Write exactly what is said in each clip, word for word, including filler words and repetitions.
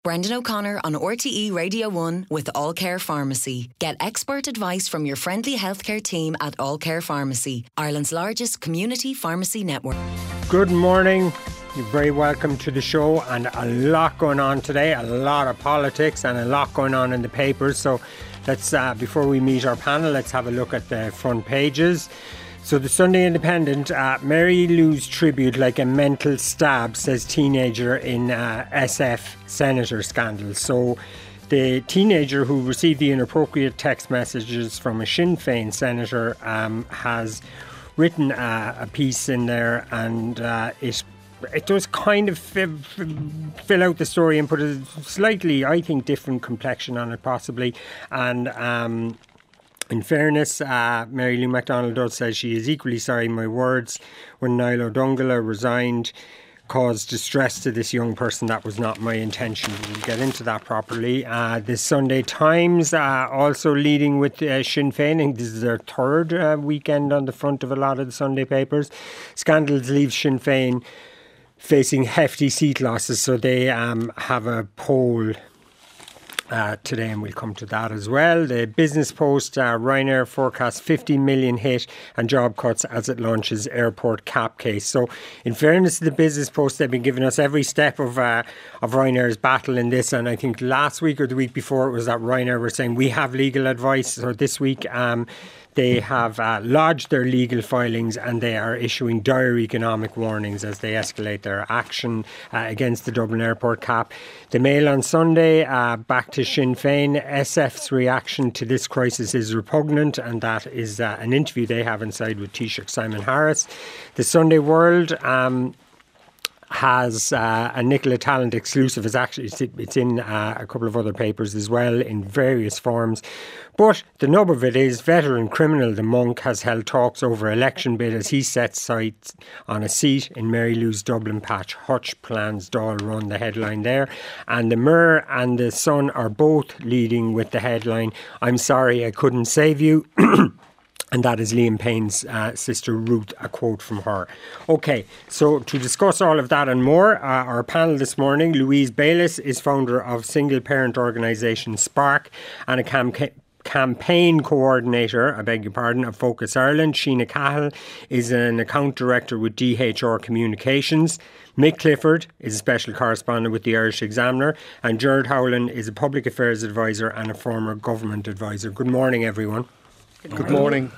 Brendan O'Connor on R T E Radio one with All Care Pharmacy. Get expert advice from your friendly healthcare team at All Care Pharmacy, Ireland's largest community pharmacy network. Good morning. You're very welcome to the show, and a lot going on today, a lot of politics and a lot going on in the papers. So let's, uh, before we meet our panel, let's have a look at the front pages. So the Sunday Independent, uh, Mary Lou's tribute like a mental stab, says teenager in uh, S F senator scandal. So the teenager who received the inappropriate text messages from a Sinn Féin senator um, has written uh, a piece in there, and uh, it it does kind of f- f- fill out the story and put a slightly, I think, different complexion on it possibly. And um in fairness, uh, Mary Lou McDonald does say she is equally sorry. My words when Niall O'Dongala resigned caused distress to this young person. That was not my intention. We'll get into that properly. Uh, the Sunday Times uh, also leading with uh, Sinn Féin. I think this is their third uh, weekend on the front of a lot of the Sunday papers. Scandals leave Sinn Féin facing hefty seat losses. So they um, have a poll Uh, today, and we'll come to that as well. The Business Post, uh, Ryanair forecasts fifty million hit and job cuts as it launches airport cap case. So in fairness to the Business Post, they've been giving us every step of uh, of Ryanair's battle in this, and I think last week or the week before it was that Ryanair were saying we have legal advice. So this week um, they have uh, lodged their legal filings, and they are issuing dire economic warnings as they escalate their action uh, against the Dublin airport cap. The Mail on Sunday, uh, back to Sinn Féin. S F's reaction to this crisis is repugnant, and that is uh, an interview they have inside with Taoiseach Simon Harris. The Sunday World um, has uh, a Nicola Tallant exclusive. It's actually it's in uh, a couple of other papers as well in various forms. But the nub of it is veteran criminal the Monk has held talks over election bid as he sets sights on a seat in Mary Lou's Dublin patch. Hutch plans Dáil run, the headline there. And the Mirror and the Sun are both leading with the headline, I'm sorry I couldn't save you. And that is Liam Payne's uh, sister Ruth, a quote from her. OK, so to discuss all of that and more, uh, our panel this morning, Louise Bayliss is founder of single parent organisation Spark and a campaign campaign coordinator, I beg your pardon, of Focus Ireland. Sheena Cahill is an account director with D H R Communications. Mick Clifford is a special correspondent with the Irish Examiner, and Gerard Howland is a public affairs advisor and a former government advisor. Good morning, everyone. Good morning.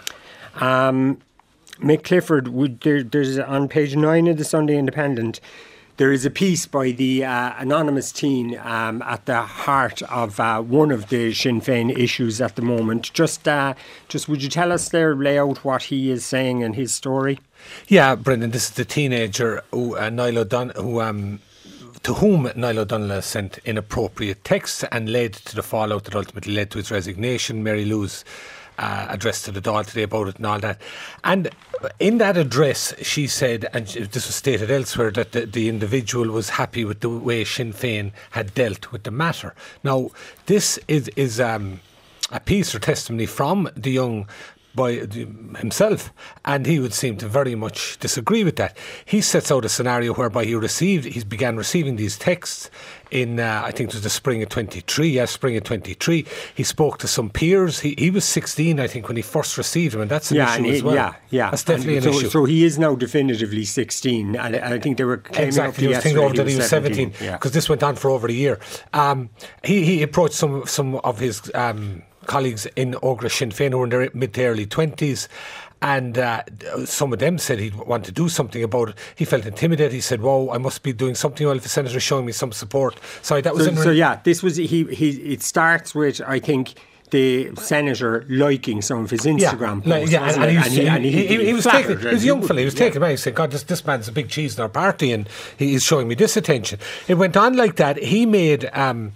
Um, Mick Clifford, would there, there's on page nine of the Sunday Independent, there is a piece by the uh, anonymous teen um, at the heart of uh, one of the Sinn Féin issues at the moment. Just, uh, just would you tell us there, lay out what he is saying and his story? Yeah, Brendan, this is the teenager who uh, Niall O'Don- who um. to whom Niall O'Donnell sent inappropriate texts and led to the fallout that ultimately led to his resignation. Mary Lou's uh, address to the Dáil today about it and all that. And in that address, she said, and this was stated elsewhere, that the, the individual was happy with the way Sinn Féin had dealt with the matter. Now, this is, is um, a piece or testimony from the young by himself, and he would seem to very much disagree with that. He sets out a scenario whereby he received, he began receiving these texts in, uh, I think it was the spring of twenty-three, yes, spring of twenty-three. He spoke to some peers. He, he was sixteen, I think, when he first received them, and that's an yeah, issue he, as well. Yeah, yeah. That's definitely and an so, issue. So he is now definitively sixteen, and I think they were claiming exactly. up He was thinking over that he was seventeen, because yeah. this went on for over a year. Um, he, he approached some some of his Um, colleagues in Ógra Sinn Féin who were in their mid to early twenties, and uh, some of them said he'd want to do something about it. He felt intimidated. He said, "Whoa, I must be doing something well if the senator is showing me some support." Sorry, that was so, in so yeah. This was he. He. It starts with, I think, the senator liking some of his Instagram yeah, posts. Yeah, and, and, he, was, and he, he, he, he was flattered, taking, he was a young fella, he was yeah. taken away. He said, God, this, this man's a big cheese in our party and he's showing me this attention. It went on like that. He made... Um,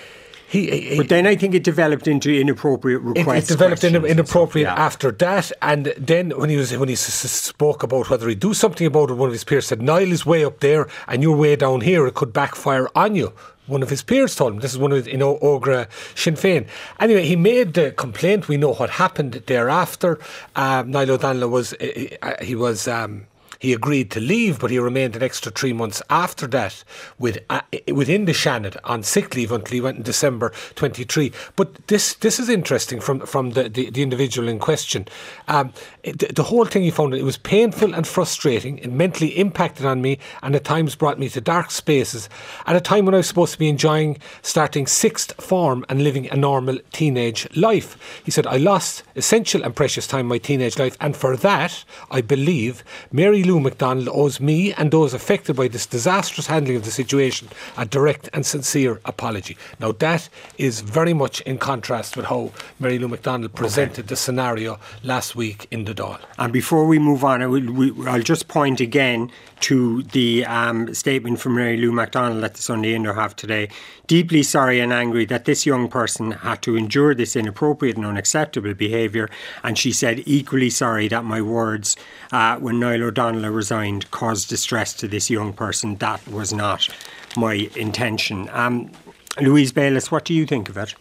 He, he, but then I think it developed into inappropriate requests. It, it developed in, inappropriate yeah. after that, and then when he was when he s- s- spoke about whether he'd do something about it, one of his peers said, "Niall is way up there, and you're way down here. It could backfire on you." One of his peers told him. This is one of in Ógra Sinn Féin. Anyway, he made the complaint. We know what happened thereafter. Um, Niall O'Donnell was uh, he was. Um, He agreed to leave, but he remained an extra three months after that with uh, within the Shannon on sick leave until he went in December twenty-three. But this this is interesting from from the, the, the individual in question. Um, the, the whole thing he found, it was painful and frustrating. It mentally impacted on me and at times brought me to dark spaces at a time when I was supposed to be enjoying starting sixth form and living a normal teenage life. He said, I lost essential and precious time in my teenage life, and for that, I believe Mary Lou McDonald owes me and those affected by this disastrous handling of the situation a direct and sincere apology. Now that is very much in contrast with how Mary Lou McDonald presented okay. the scenario last week in the Dáil. And before we move on, I will, we, I'll just point again to the um, statement from Mary Lou McDonald that the Sunday Indo have today. Deeply sorry and angry that this young person had to endure this inappropriate and unacceptable behaviour, and she said equally sorry that my words uh, when Niall O'Donnell resigned caused distress to this young person. That was not my intention. Um, Louise Bayliss, what do you think of it?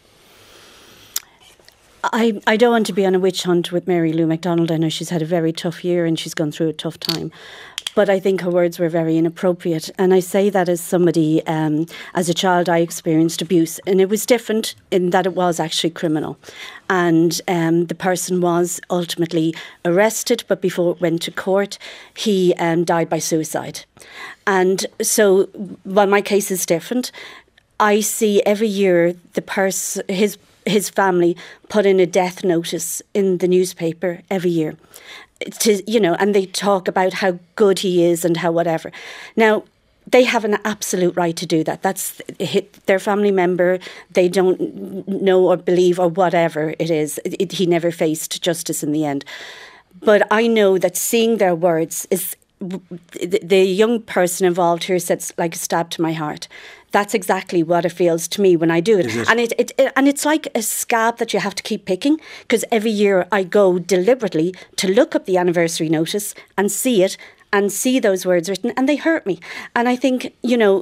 I, I don't want to be on a witch hunt with Mary Lou McDonald. I know she's had a very tough year and she's gone through a tough time. But I think her words were very inappropriate. And I say that as somebody, um, as a child, I experienced abuse. And it was different in that it was actually criminal. And um, the person was ultimately arrested, but before it went to court, he um, died by suicide. And so, while my case is different, I see every year the person, his his family put in a death notice in the newspaper every year. To, you know, and they talk about how good he is and how whatever. Now, they have an absolute right to do that. That's their family member. They don't know or believe or whatever it is. It, it, he never faced justice in the end. But I know that seeing their words is the, the young person involved here said like a stab to my heart. That's exactly what it feels to me when I do it. it? And it, it, it and it's like a scab that you have to keep picking, because every year I go deliberately to look up the anniversary notice and see it and see those words written, and they hurt me. And I think, you know,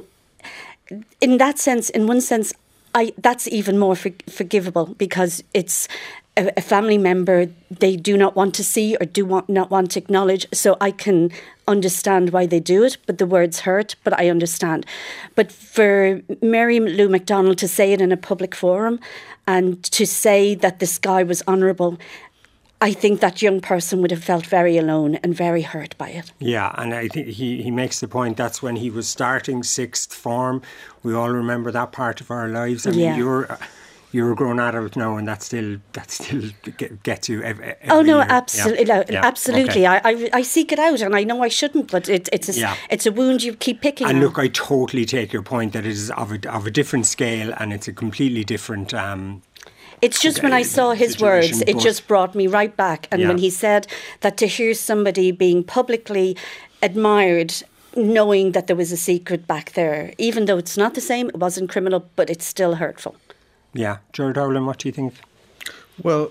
in that sense, in one sense, I that's even more for, forgivable, because it's a, a family member they do not want to see or do want, not want to acknowledge. So I can understand why they do it, but the words hurt, but I understand. But for Mary Lou McDonald to say it in a public forum and to say that this guy was honourable, I think that young person would have felt very alone and very hurt by it. Yeah, and I think he, he makes the point that's when he was starting sixth form. We all remember that part of our lives. I mean, yeah. you're... You're a grown adult now, and that still that still gets you every, every Oh no, year. absolutely, yeah. yeah. absolutely. Okay. I, I I seek it out, and I know I shouldn't, but it, it's a, yeah. it's a wound you keep picking. And on. look, I totally take your point that it is of a of a different scale, and it's a completely different. Um, It's just when I saw his words, it just brought me right back. And yeah. when he said that to hear somebody being publicly admired, knowing that there was a secret back there, even though it's not the same, it wasn't criminal, but it's still hurtful. Yeah. Gerard Howland, what do you think? Well,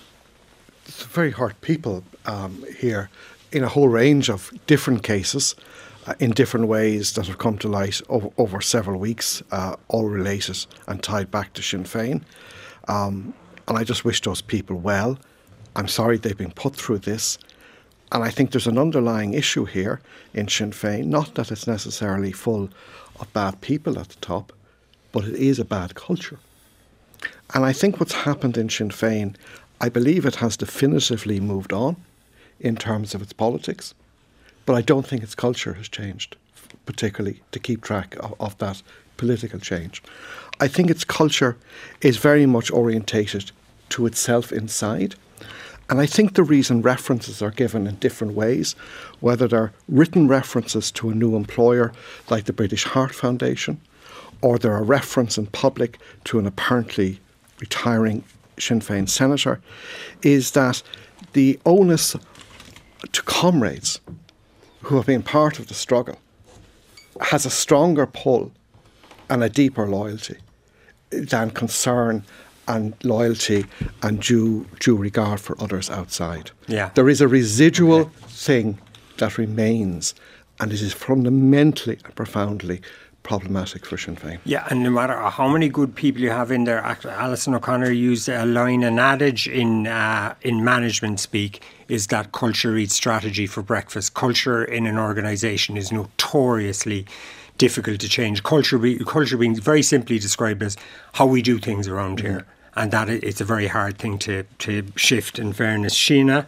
it's very hurt people um, here in a whole range of different cases uh, in different ways that have come to light over, over several weeks, uh, all related and tied back to Sinn Féin. Um, and I just wish those people well. I'm sorry they've been put through this. And I think there's an underlying issue here in Sinn Féin, not that it's necessarily full of bad people at the top, but it is a bad culture. And I think what's happened in Sinn Féin, I believe it has definitively moved on in terms of its politics, but I don't think its culture has changed, particularly to keep track of, of that political change. I think its culture is very much orientated to itself inside. And I think the reason references are given in different ways, whether they're written references to a new employer like the British Heart Foundation, or they're a reference in public to an apparently retiring Sinn Féin senator, is that the onus to comrades who have been part of the struggle has a stronger pull and a deeper loyalty than concern and loyalty and due due regard for others outside. Yeah. There is a residual okay. thing that remains, and it is fundamentally and profoundly problematic for Sinn Féin. Yeah, and no matter how many good people you have in there, Alison O'Connor used a line, an adage in uh, in management speak, is that culture eats strategy for breakfast. Culture in an organisation is notoriously difficult to change. Culture, be, culture being very simply described as how we do things around mm-hmm. here, and that it's a very hard thing to, to shift, in fairness. Sheena?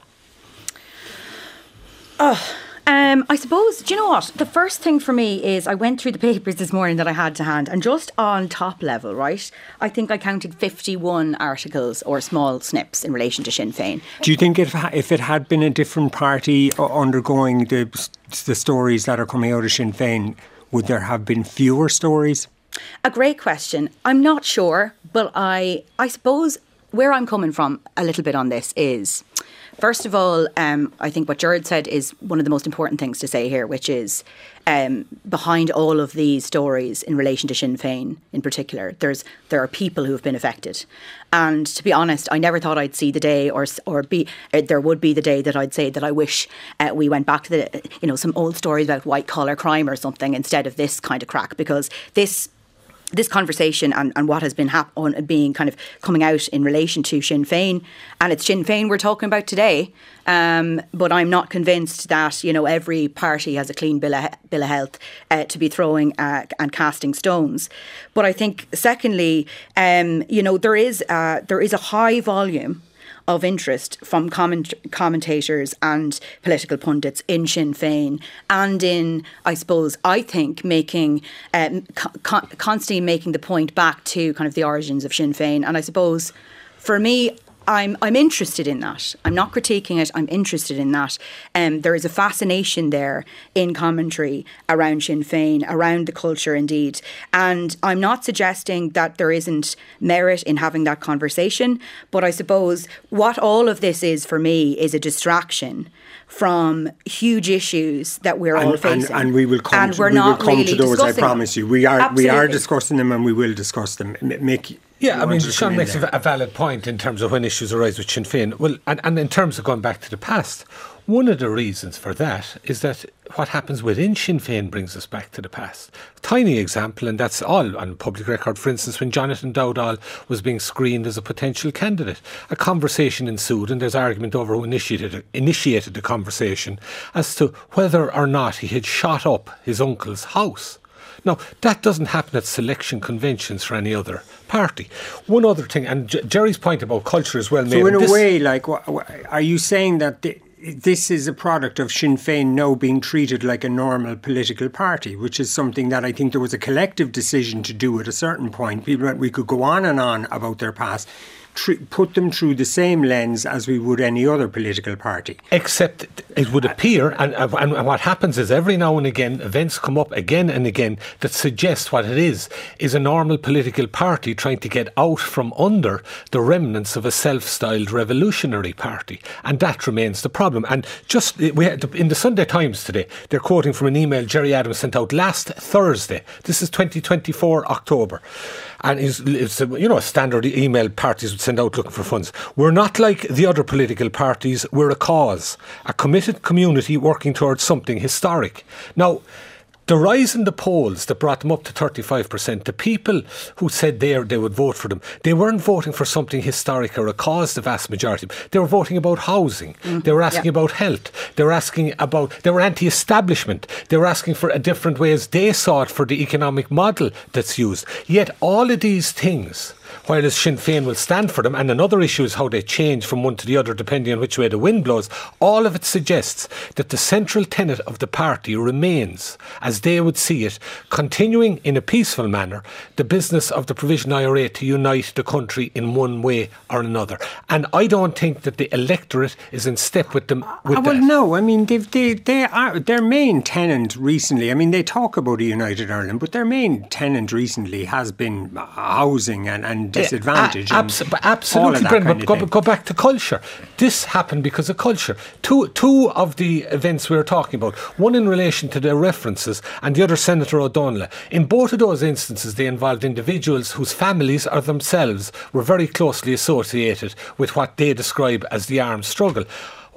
Oh, Um, I suppose, do you know what? The first thing for me is I went through the papers this morning that I had to hand, and just on top level, right, I think I counted fifty-one articles or small snips in relation to Sinn Féin. Do you think if, if it had been a different party undergoing the, the stories that are coming out of Sinn Féin, would there have been fewer stories? A great question. I'm not sure, but I, I suppose where I'm coming from a little bit on this is... First of all, um, I think what Gerard said is one of the most important things to say here, which is um, behind all of these stories in relation to Sinn Féin in particular, there's there are people who have been affected. And to be honest, I never thought I'd see the day or or be uh, there would be the day that I'd say that I wish uh, we went back to the, you know, some old stories about white collar crime or something instead of this kind of crack, because this This conversation and, and what has been hap- on, being kind of coming out in relation to Sinn Féin, and it's Sinn Féin we're talking about today. Um, but I'm not convinced that, you know, every party has a clean bill of, bill of health uh, to be throwing uh, and casting stones. But I think, secondly, um, you know, there is uh, there is a high volume of interest from comment- commentators and political pundits in Sinn Féin, and in, I suppose, I think, making um, co- constantly making the point back to kind of the origins of Sinn Féin. And I suppose, for me, I'm I'm interested in that. I'm not critiquing it. I'm interested in that. Um, there is a fascination there in commentary around Sinn Féin, around the culture indeed. And I'm not suggesting that there isn't merit in having that conversation. But I suppose what all of this is for me is a distraction from huge issues that we're and, all facing. And, and we will come, and to, we're we not will come really to those, I promise them. you. We are, we are Absolutely. discussing them, and we will discuss them. Make Yeah, I mean, Sean makes a valid point in terms of when issues arise with Sinn Féin. Well, and, and in terms of going back to the past, one of the reasons for that is that what happens within Sinn Féin brings us back to the past. Tiny example, and that's all on public record. For instance, when Jonathan Dowdall was being screened as a potential candidate, a conversation ensued, and there's argument over who initiated initiated the conversation as to whether or not he had shot up his uncle's house. Now, that doesn't happen at selection conventions for any other party. One other thing, and J- Jerry's point about culture is well made. So in a this, way, like, wh- wh- are you saying that the, this is a product of Sinn Féin now being treated like a normal political party, which is something that I think there was a collective decision to do at a certain point? People, we could go on and on about their past, tr- put them through the same lens as we would any other political party. Except it would appear, and, and, and what happens is every now and again, events come up again and again that suggest what it is, is a normal political party trying to get out from under the remnants of a self-styled revolutionary party. And that remains the problem. And just we had, in the Sunday Times today, they're quoting from an email Jerry Adams sent out last Thursday. This is twenty twenty-four October. And it's, it's a, you know, a standard email parties would send out looking for funds. We're not like the other political parties. We're a cause, a committed community working towards something historic. Now, the rise in the polls that brought them up to thirty-five percent, the people who said they, they would vote for them, they weren't voting for something historic or a cause, the vast majority. They were voting about housing. Mm-hmm. They were asking yeah. about health. They were asking about, they were anti-establishment. They were asking for a different way as they saw it for the economic model that's used. Yet all of these things, while Sinn Féin will stand for them, and another issue is how they change from one to the other depending on which way the wind blows, all of it suggests that the central tenet of the party remains, as they would see it, continuing in a peaceful manner the business of the Provision I R A to unite the country in one way or another. And I don't think that the electorate is in step with them. With uh, well, that. no, I mean, they they are their main tenant recently. I mean, they talk about a united Ireland, but their main tenant recently has been housing and, and disadvantage. Uh, abs- absolutely, Brendan, but go, go back to culture. This happened because of culture. Two, two of the events we were talking about, one in relation to their references and the other Senator O'Donnell. In both of those instances, they involved individuals whose families or themselves were very closely associated with what they describe as the armed struggle.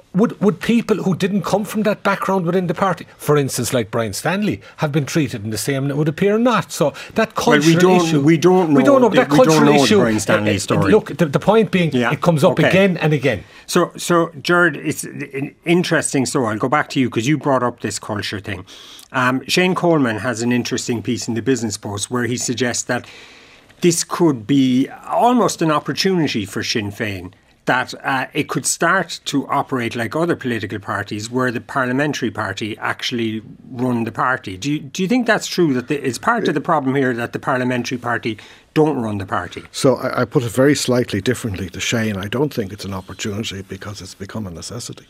would would people who didn't come from that background within the party, for instance, like Brian Stanley, have been treated in the same? It would appear not. So that cultural well, we don't, issue, we don't know. We don't know. That we cultural don't know issue. The Brian Stanley story. Look, the, the point being, yeah. it comes up okay. again and again. So, so Gerard, it's interesting. So I'll go back to you because you brought up this culture thing. Um, Shane Coleman has an interesting piece in the Business Post where he suggests that this could be almost an opportunity for Sinn Féin, that uh, it could start to operate like other political parties where the parliamentary party actually run the party. Do you, do you think that's true, that the, it's part of the problem here that the parliamentary party don't run the party? So I, I put it very slightly differently to Shane. I don't think it's an opportunity because it's become a necessity.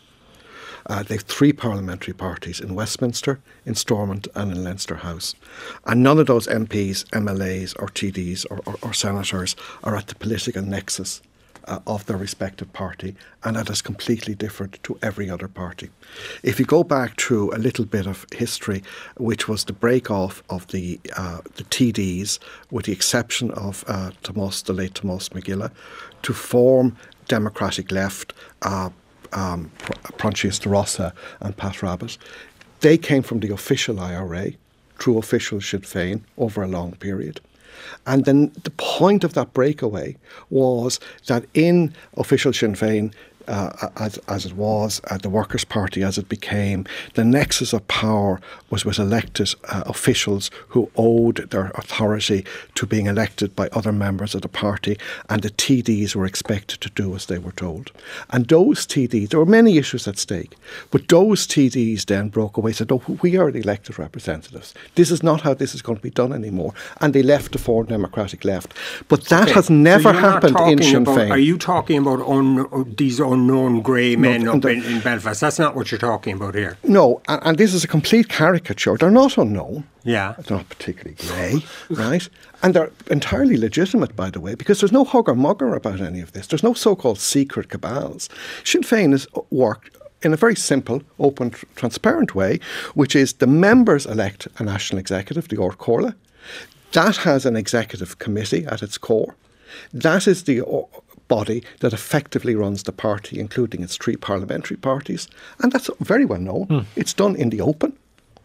Uh, they have three parliamentary parties in Westminster, in Stormont and in Leinster House. And none of those M Ps, M L As or T Ds or, or, or senators are at the political nexus uh, of their respective party, and that is completely different to every other party. If you go back through a little bit of history, which was the break-off of the uh, the T Ds, with the exception of uh, Tomás, the late Tomás McGilla, to form Democratic Left, uh, Um, Proinsias de Rossa and Pat Rabbitte, they came from the official I R A through official Sinn Féin over a long period. And then the point of that breakaway was that in official Sinn Féin, uh, as, as it was, uh, the Workers' Party as it became, the nexus of power was with elected uh, officials who owed their authority to being elected by other members of the party, and the T Ds were expected to do as they were told. And those T Ds, there were many issues at stake, but those T Ds then broke away, said, oh, we are the elected representatives. This is not how this is going to be done anymore. And they left the Foreign Democratic Left. But that okay. has never so happened in Sinn about, Féin. Are you talking about un, these unknown grey men no, up the, in, in Belfast? That's not what you're talking about here. No, and, and this is a complete caricature. They're not unknown. Yeah. They're not particularly grey, right? And they're entirely legitimate, by the way, because there's no hugger-mugger about any of this. There's no so-called secret cabals. Sinn Féin has worked in a very simple, open, tr- transparent way, which is the members elect a national executive, the Ard Comhairle. That has an executive committee at its core. That is the uh, body that effectively runs the party, including its three parliamentary parties. And that's very well known. Mm. It's done in the open.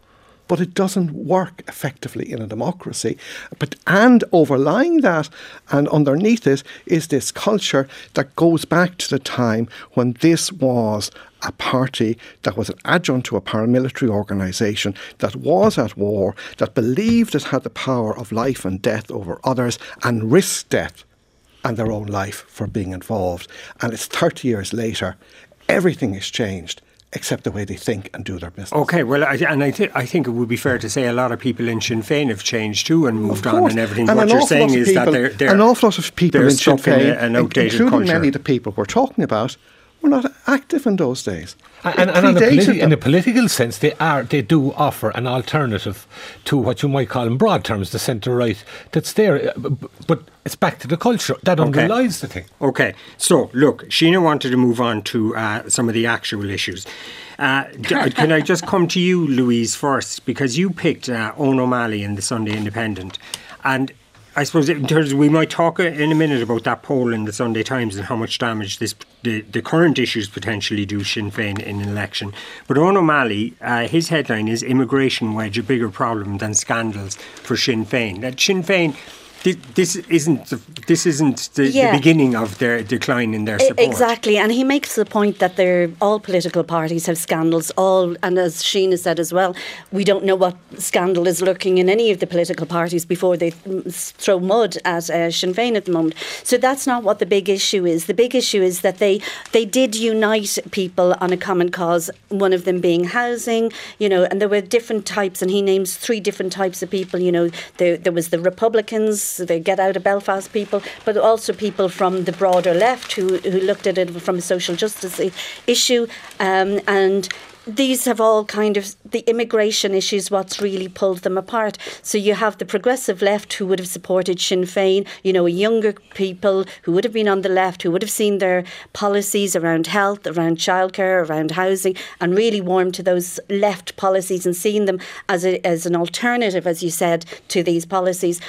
But it doesn't work effectively in a democracy. But and overlying that and underneath it is this culture that goes back to the time when this was a party that was an adjunct to a paramilitary organisation that was at war, that believed it had the power of life and death over others and risked death and their own life for being involved. And it's thirty years later, everything has changed, except the way they think and do their business. Okay, well, I, and I, th- I think it would be fair to say a lot of people in Sinn Féin have changed too and moved on and everything. And what you're saying is people, that they're, they're an awful lot of people in Sinn Féin, an outdated including culture. many of the people we're talking about, were not active in those days. And, and on a politi- in a political sense, they are they do offer an alternative to what you might call, in broad terms, the centre-right that's there. But it's back to the culture that okay. underlies the thing. Okay, so look, Sheena wanted to move on to uh, some of the actual issues. Uh, d- can I just come to you, Louise, first, because you picked uh, Eoin O'Malley in the Sunday Independent, and I suppose in terms of, we might talk in a minute about that poll in the Sunday Times and how much damage this the, the current issues potentially do Sinn Féin in an election. But Eoin O'Malley, uh, his headline is "Immigration Wedge a bigger problem than scandals for Sinn Féin." That Sinn Féin, this isn't the, this isn't the, yeah. the beginning of their decline in their support. Exactly, and he makes the point that they're, all political parties have scandals, all, and as Sheena said as well, we don't know what scandal is lurking in any of the political parties before they throw mud at uh, Sinn Féin at the moment. So that's not what the big issue is. The big issue is that they they did unite people on a common cause, one of them being housing, you know, and there were different types, and he names three different types of people, you know, there, there was the Republicans, the Get Out of Belfast people, but also people from the broader left who, who looked at it from a social justice issue. Um, and these have all kind of, the immigration issues, what's really pulled them apart. So you have the progressive left who would have supported Sinn Féin, you know, younger people who would have been on the left, who would have seen their policies around health, around childcare, around housing, and really warmed to those left policies and seen them as a, as an alternative, as you said, to these policies.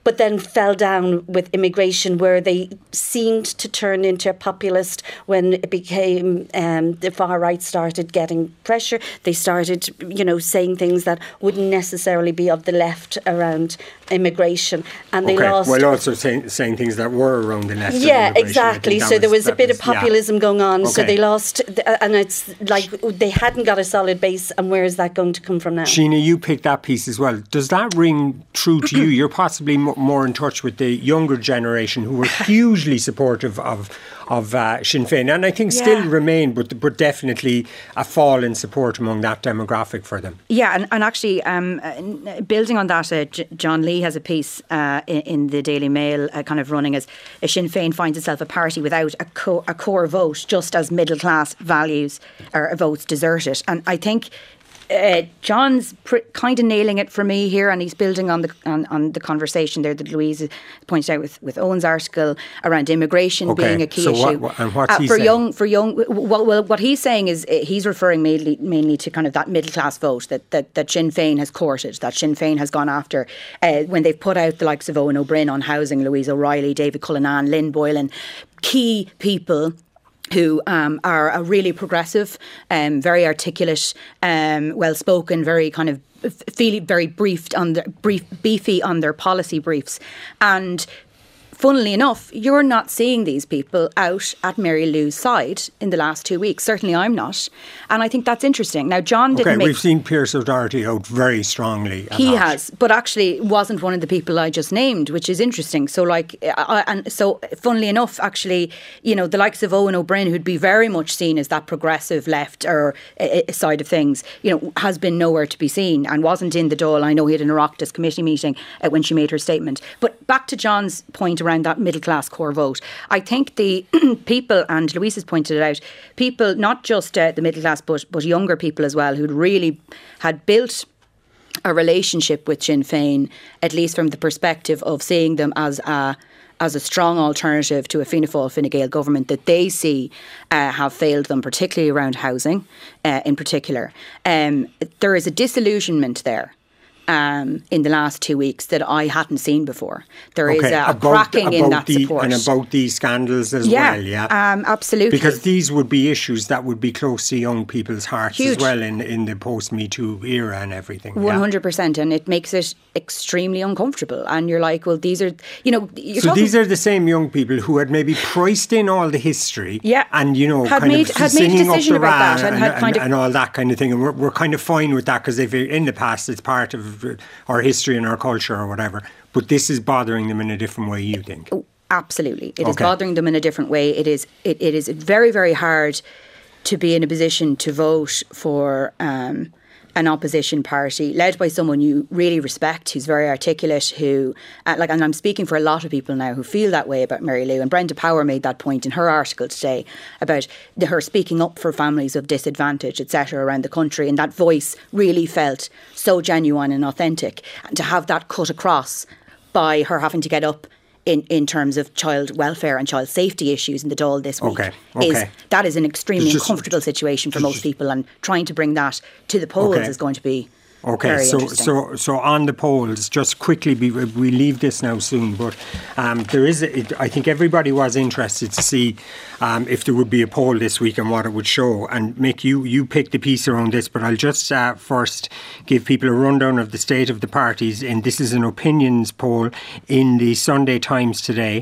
but then fell down with immigration, where they seemed to turn into a populist when it became um, the far right started getting pressure. They started, you know, saying things that wouldn't necessarily be of the left around immigration, and they okay. lost. Well, also saying, saying things that were around the left. Yeah, exactly. So was, there was a bit was, of populism yeah. going on. Okay. So they lost, and it's like they hadn't got a solid base. And where is that going to come from now? Sheena, you picked that piece as well. Does that ring true to you? You're possibly m- more in touch with the younger generation who were hugely supportive of of uh, Sinn Féin, and I think yeah. still remain, but but definitely a fall in support among that demographic for them. Yeah, and, and actually, um, uh, building on that, uh, J- John Lee has a piece uh, in, in the Daily Mail uh, kind of running as uh, Sinn Féin finds itself a party without a, co- a core vote, just as middle class values or votes desert it. And I think Uh, John's pr- kind of nailing it for me here, and he's building on the on, on the conversation there that Louise pointed out with, with Owen's article around immigration okay. being a key so issue. What, and what's uh, he for saying? young for young. Well, well, what he's saying is uh, he's referring mainly mainly to kind of that middle class vote that that, that Sinn Féin has courted, that Sinn Féin has gone after uh, when they've put out the likes of Owen O'Brien on housing, Louise O'Reilly, David Cullinan, Lynn Boylan, key people who um, are a really progressive, um, very articulate, um, well-spoken, very kind of feel very briefed on the brief, beefy on their policy briefs, and funnily enough, you're not seeing these people out at Mary Lou's side in the last two weeks. Certainly I'm not. And I think that's interesting. Now, John didn't okay, make... we've seen Pierce O'Doherty out very strongly. He has, but actually wasn't one of the people I just named, which is interesting. So, like, uh, and so, funnily enough, actually, you know, the likes of Owen O'Brien, who'd be very much seen as that progressive left or uh, side of things, you know, has been nowhere to be seen and wasn't in the Dáil. I know he had an Oireachtas committee meeting uh, when she made her statement. But back to John's point around that middle class core vote, I think the people, and Louise has pointed it out, people, not just uh, the middle class, but but younger people as well, who'd really had built a relationship with Sinn Féin, at least from the perspective of seeing them as a as a strong alternative to a Fianna Fáil, Fine Gael government that they see uh, have failed them, particularly around housing uh, in particular. Um, there is a disillusionment there. Um, in the last two weeks that I hadn't seen before. There okay. is a, a about, cracking about in that the, support. And about these scandals as yeah, well, yeah? Um, absolutely. Because these would be issues that would be close to young people's hearts Huge. as well in, in the post-Me Too era and everything. one hundred percent, yeah? And it makes it extremely uncomfortable. And you're like, well, these are, you know... You're so talking, these are the same young people who had maybe priced in all the history yeah, and, you know, had kind made, of had made a singing decision up the about that ra and, and, had and, kind of... and all that kind of thing. And we're, we're kind of fine with that because in the past it's part of our history and our culture or whatever, but this is bothering them in a different way, you think? Oh, absolutely. It okay. is bothering them in a different way. It is it, it is very, very hard to be in a position to vote for um, an opposition party led by someone you really respect, who's very articulate, who, uh, like, and I'm speaking for a lot of people now who feel that way about Mary Lou, and Brenda Power made that point in her article today about the, her speaking up for families of disadvantage, et cetera, around the country, and that voice really felt so genuine and authentic, and to have that cut across by her having to get up in, in terms of child welfare and child safety issues in the Dáil this week. Okay, okay. Is, that is an extremely just, uncomfortable situation for just, most people, and trying to bring that to the polls okay. is going to be Okay, very so interesting. so so on the polls, just quickly, we, we leave this now soon, but um, there is, a, it, I think everybody was interested to see um, if there would be a poll this week and what it would show. And Mick, you, you picked the piece around this, but I'll just uh, first give people a rundown of the state of the parties. And this is an opinions poll in the Sunday Times today.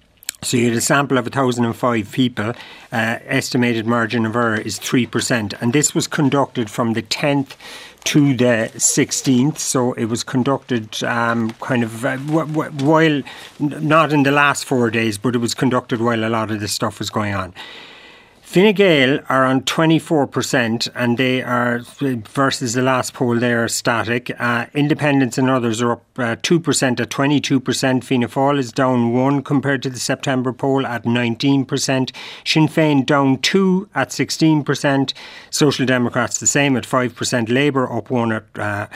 So you had a sample of one thousand five people. Uh, estimated margin of error is three percent. And this was conducted from the tenth to the sixteenth. So it was conducted um, kind of uh, w- w- while, not in the last four days, but it was conducted while a lot of this stuff was going on. Fine Gael are on twenty-four percent, and they are, versus the last poll, they are static. Uh, independents and others are up uh, two percent at twenty-two percent. Fianna Fáil is down one compared to the September poll at nineteen percent. Sinn Féin down two at sixteen percent. Social Democrats the same at five percent. Labour up one at uh,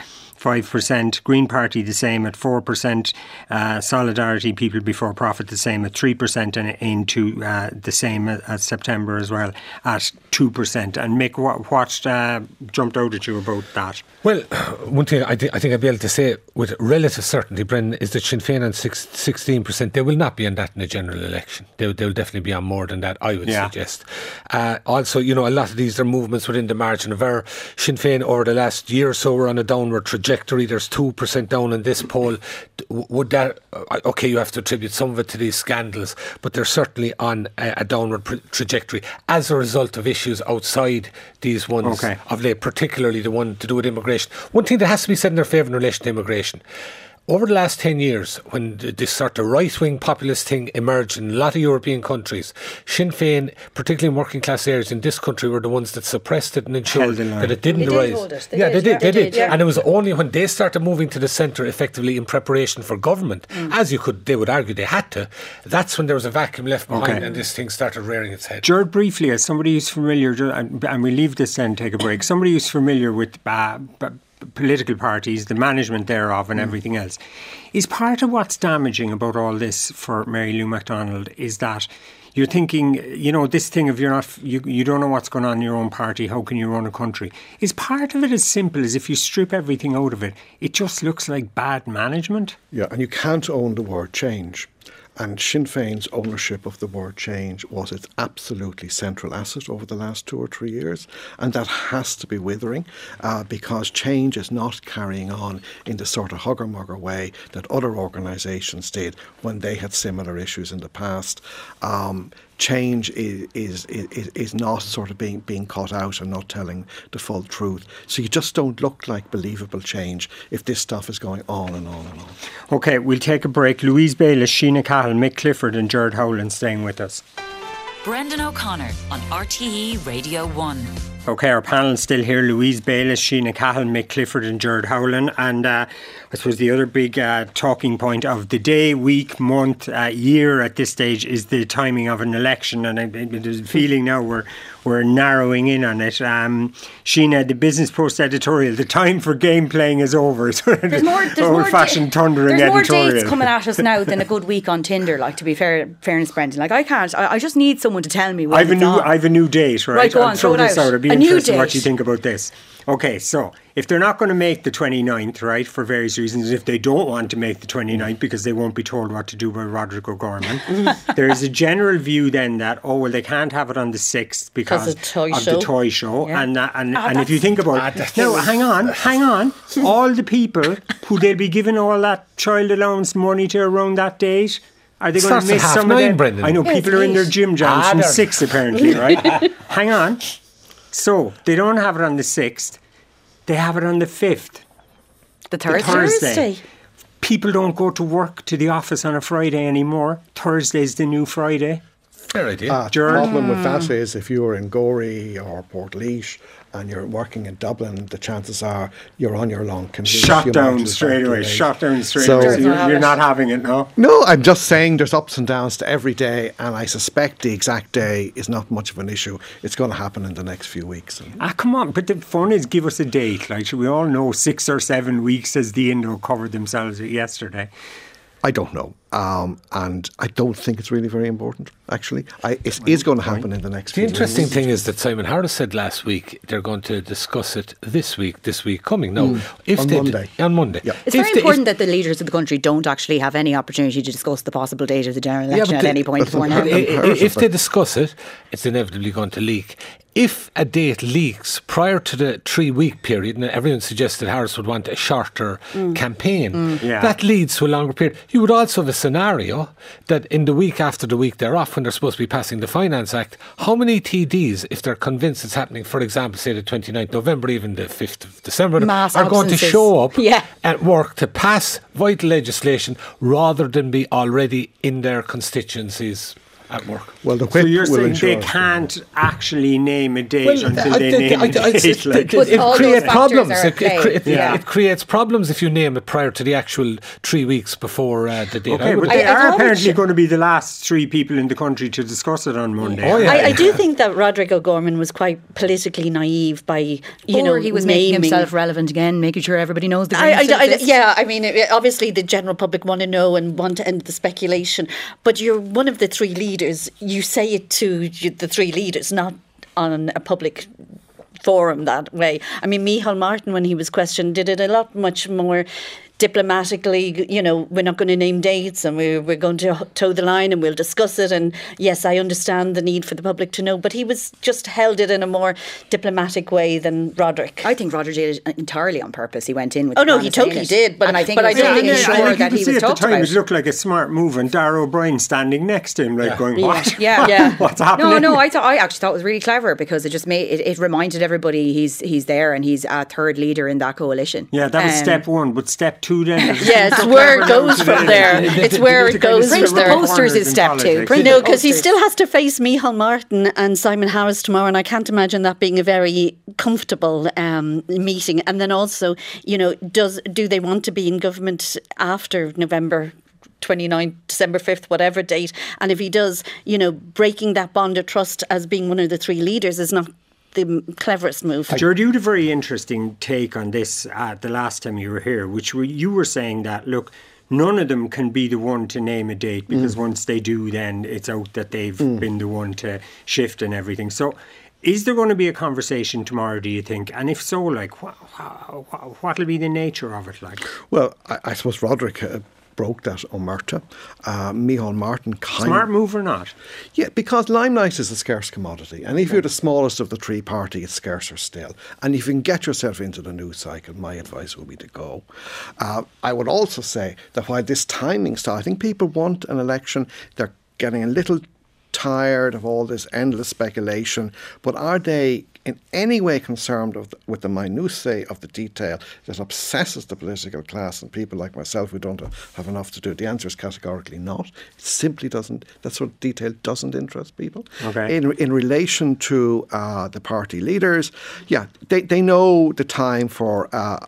five percent. Green Party the same at four percent. Uh, Solidarity, People Before Profit the same at three percent, and into uh, the same as September as well at two percent. And Mick, what, what uh, jumped out at you about that? Well, one thing I, th- I think I'd be able to say with relative certainty, Brendan, is that Sinn Féin on six, sixteen percent, they will not be on that in a general election. They, they will definitely be on more than that, I would yeah. suggest. Uh, also, you know, a lot of these are movements within the margin of error. Sinn Féin over the last year or so were on a downward trajectory. There's two percent down in this poll. Would that, okay, you have to attribute some of it to these scandals, but they're certainly on a, a downward pr- trajectory as a result of issues outside these ones okay. of late, particularly the one to do with immigration. One thing that has to be said in their favour in relation to immigration: over the last ten years, when this sort of right-wing populist thing emerged in a lot of European countries, Sinn Féin, particularly in working class areas in this country, were the ones that suppressed it and ensured that it didn't they rise. Did hold it. They yeah, did, they did. yeah. They, they did. did yeah. And it was only when they started moving to the centre, effectively in preparation for government, mm. as you could, they would argue they had to. That's when there was a vacuum left behind, okay. and this thing started rearing its head. Gerard, briefly, as somebody who's familiar, and, and we leave this then, take a break. Somebody who's familiar with Uh, political parties, the management thereof and mm. everything else, is part of what's damaging about all this for Mary Lou McDonald is that you're thinking, you know, this thing of you're not, you, you don't know what's going on in your own party, how can you run a country? Is part of it as simple as if you strip everything out of it, it just looks like bad management? Yeah, and you can't own the word change. And Sinn Féin's ownership of the word change was its absolutely central asset over the last two or three years. And that has to be withering uh, because change is not carrying on in the sort of hugger-mugger way that other organisations did when they had similar issues in the past. Um, change is, is is is not sort of being being caught out and not telling the full truth. So you just don't look like believable change if this stuff is going on and on and on. OK, we'll take a break. Louise Bayliss, Sheena Cahill, Mick Clifford and Gerard Howland staying with us. Brendan O'Connor on R T E Radio one. OK, our panel's still here. Louise Bayliss, Sheena Cahill, Mick Clifford and Gerard Howland. And uh, I suppose the other big uh, talking point of the day, week, month, uh, year at this stage is the timing of an election. And I, there's a feeling now we're, we're narrowing in on it. Um, Sheena, the Business Post editorial, the time for game playing is over. There's more, there's old-fashioned da- thundering there's editorial. There's more dates coming at us now than a good week on Tinder, like, to be fair, fairness, Brendan. Like, I can't, I, I just need someone to tell me when I've it's a new, on. I've a new date, right? Right, go on, I'll throw throw it this out. out. I'd be A new interested in what date. you think about this. OK, so if they're not going to make the twenty-ninth, right, for various reasons, if they don't want to make the twenty-ninth because they won't be told what to do by Roderick O'Gorman, there is a general view then that, oh, well, they can't have it on the sixth because of the toy of show. the toy show. Yeah. And, uh, and, Ah, and if you think about it, now, hang on, hang on, all the people who they'll be giving all that child allowance money to around that date, are they going Starts to at miss half some nine, of them? Brendan. I know Yeah, people it's are in their eight. gym jams Ah, from they're- six apparently, right? Hang on. So they don't have it on the sixth. They have it on the fifth. The Thursday. Thursday. Thursday. People don't go to work to the office on a Friday anymore. Thursday's the new Friday. Fair idea. Uh, the Gerard? problem with that is if you're in Gorey or Portlaoise and you're working in Dublin, the chances are you're on your long commute. Shot You down might as straight well away. be late. Shot down straight So- away. So Doesn't you're, have you're it. not having it, no? No, I'm just saying there's ups and downs to every day, and I suspect the exact day is not much of an issue. It's going to happen in the next few weeks. Ah, come on. But the fun is give us a date. Like, we all know six or seven weeks as the Indo covered themselves with yesterday. I don't know. Um, and I don't think it's really very important, actually. I, it is going to happen in the next The few interesting weeks. thing is that Simon Harris said last week they're going to discuss it this week, this week coming. Now, if on they Monday. D- on Monday. Yeah. It's If very they- important that the leaders of the country don't actually have any opportunity to discuss the possible date of the general Yeah, election but at the- any point that's before the now. part- I- I- Harris if effect. they discuss it, it's inevitably going to leak. If a date leaks prior to the three-week period, and everyone suggested Harris would want a shorter campaign, Yeah. that leads to a longer period. You would also have a scenario that in the week after the week they're off, when they're supposed to be passing the Finance Act, how many T Ds, if they're convinced it's happening, for example, say the twenty-ninth of November, even the fifth of December, Mass are going to absences. show up Yeah. at work to pass vital legislation rather than be already in their constituencies at work. Well, the So whip you're will saying ensure they can't actually name a date Well, until I- they I- name I- a I- date? it's- like- it, it, all those creates factors problems. are at It, it, play. it, Yeah. it creates problems if you name it prior to the actual three weeks before uh, the date. Okay, I would- but they I- I are thought apparently it- going to be the last three people in the country to discuss it on Monday. Oh, yeah. I, I do think that Roderick O'Gorman was quite politically naive by, you or know, he was naming. making himself relevant again, making sure everybody knows the I, I, Greens I- exist. yeah, I mean, it- obviously the general public want to know and want to end the speculation. But you're one of the three leaders. You say it to you- the three leaders, not on a public forum that way. I mean, Micheál Martin, when he was questioned, did it a lot much more diplomatically. You know, we're not going to name dates and we're, we're going to toe the line and we'll discuss it. And yes, I understand the need for the public to know, but he was just held it in a more diplomatic way than Roderick. I think Roger did it entirely on purpose. He went in with Oh, the no, plan he of saying totally it. did, but- and I think but it I was don't making think he- sure I think you that could he see was at the talked time about. it looked like a smart move, and Dara O'Brien standing next to him, like Yeah. going, Yeah, "What? yeah, Yeah. What's happening?" No, no, I thought I actually thought it was really clever because it just made it, it reminded everybody he's he's there and he's a third leader in that coalition. Yeah, that was Um, step one, but step two then. Yeah, it's where it goes from there. It's where it goes Print from the there. posters is step two. Print No, the because he posters. still has to face Micheál Martin and Simon Harris tomorrow, and I can't imagine that being a very comfortable um, meeting. And then also, you know, does do they want to be in government after November twenty-ninth, December fifth, whatever date? And if he does, you know, breaking that bond of trust as being one of the three leaders is not the cleverest move. Jared, you had a very interesting take on this uh, the last time you were here, which were, you were saying that, look, none of them can be the one to name a date because mm. once they do, then it's out that they've mm. been the one to shift and everything. So is there going to be a conversation tomorrow, do you think? And if so, like, what what will be the nature of it like? Well, I, I suppose Roderick uh, broke that omerta. Uh, Micheál Martin kind Smart move or not? Yeah, because limelight is a scarce commodity. And if you're the smallest of the three parties, it's scarcer still. And if you can get yourself into the news cycle, my advice would be to go. Uh, I would also say that while this timing style, I think people want an election, they're getting a little tired of all this endless speculation, but are they in any way concerned of the, with the minutiae of the detail that obsesses the political class and people like myself who don't have enough to do? The answer is categorically not. It simply doesn't. That sort of detail doesn't interest people. Okay. In in relation to uh, the party leaders, yeah, they, they know the time for uh,